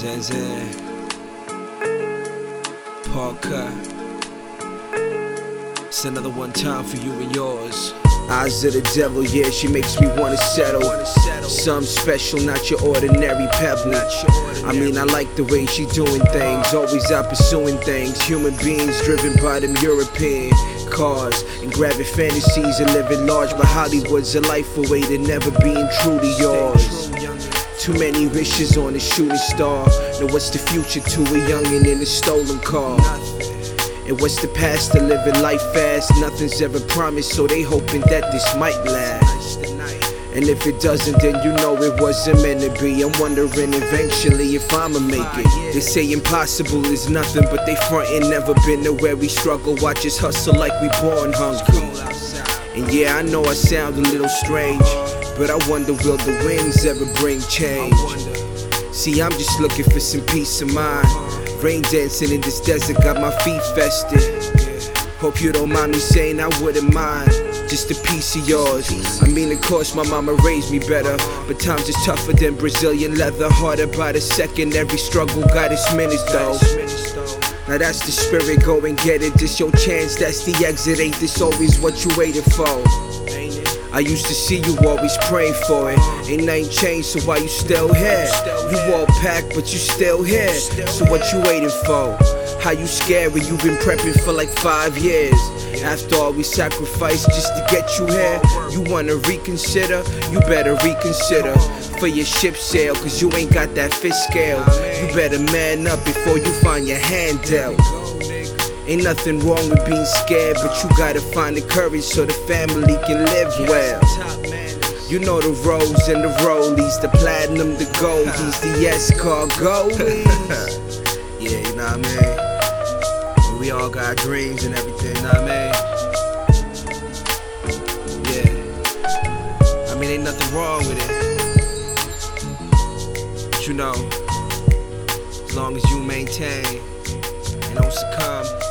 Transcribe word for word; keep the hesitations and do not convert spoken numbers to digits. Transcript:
Zen Zen Parker. It's another one time for you and yours. Eyes of the devil, yeah, she makes me wanna settle. Something special, not your ordinary pebble. I mean, I like the way she doing things, always out pursuing things. Human beings driven by them European cars and grabbing fantasies and living large, but Hollywood's a life away to never being true to yours. Too many wishes on a shooting star. Now what's the future to a youngin' in a stolen car? And what's the past to living life fast? Nothing's ever promised, so they hoping that this might last. And if it doesn't, then you know it wasn't meant to be. I'm wondering eventually if I'ma make it. They say impossible is nothing, but they frontin' never been to where we struggle. Watch us hustle like we born hungry. And yeah, I know I sound a little strange, but I wonder, will the winds ever bring change? See, I'm just looking for some peace of mind. Rain dancing in this desert got my feet fested. Hope you don't mind me saying I wouldn't mind just a piece of yours. I mean, of course my mama raised me better, but times is tougher than Brazilian leather. Harder by the second, every struggle got its minutes though. Now that's the spirit, go and get it. This your chance, that's the exit. Ain't this always what you waited for? I used to see you always praying for it. Ain't nothing changed, so why you still here? You all packed, but you still here. So what you waiting for? How you scared when you been prepping for like five years? After all we sacrificed just to get you here, you wanna reconsider? You better reconsider for your ship sail, cause you ain't got that fish scale. You better man up before you find your hand dealt. Ain't nothing wrong with being scared, but you gotta find the courage so the family can live well. You know the roads and the rollies, the platinum, the goldies, the escargots. Yeah, you know what I mean? We all got dreams and everything, you know what I mean? Yeah. I mean, ain't nothing wrong with it. But you know, as long as you maintain and don't succumb,